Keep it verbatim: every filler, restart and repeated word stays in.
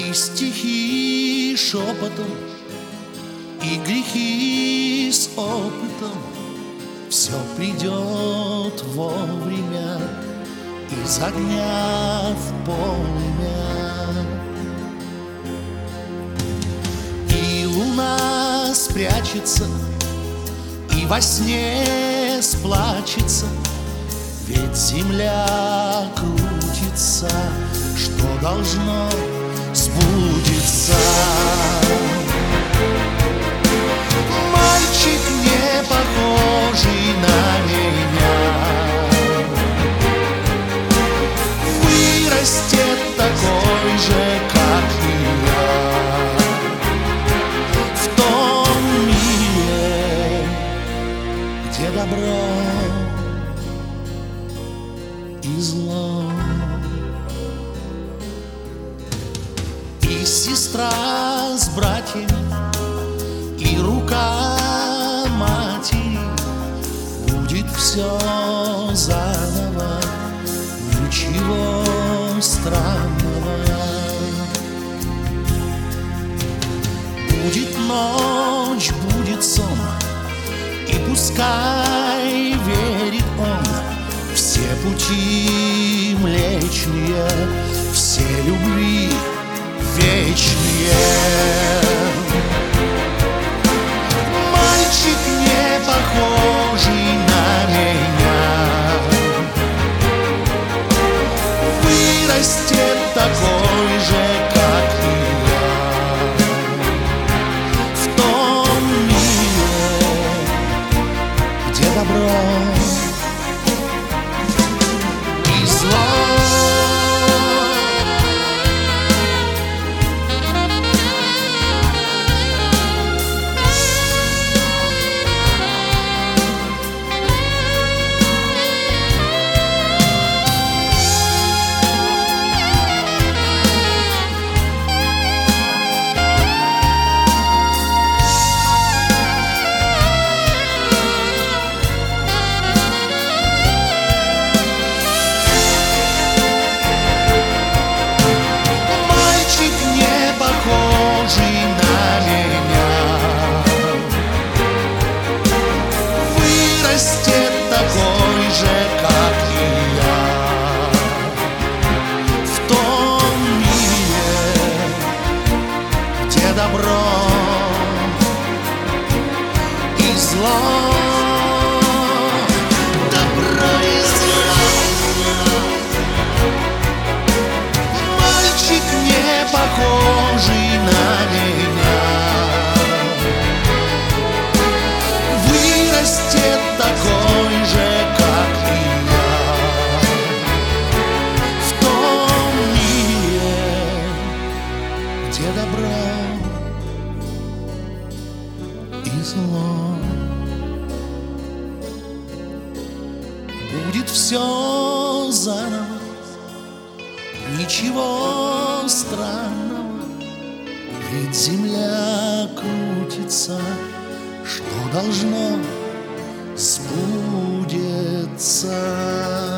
И стихи шепотом, и грехи с опытом. Все придет вовремя, из огня в полымя. И луна спрячется, и во сне сплачется, ведь земля крутится, что должно сбудется. Мальчик, не похожий на меня, вырастет такой же, как и я, в том мире, где добро и зло. И сестра с братьями, и рука матери, будет все заново, ничего странного. Будет ночь, будет сон, и пускай верит он, все пути млечные, все любви вечные. Мальчик, не похожий на меня, вырастет такой же, как и я, в том мире, где добро и зло. Такой же, как и я, в том мире, где добро и зло. Добро и зло. Мальчик, не похожий на меня, вырастет такой же, как и я, в том мире, где добро и зло. Будет все заново, ничего странного, ведь земля крутится, что должно сбудется.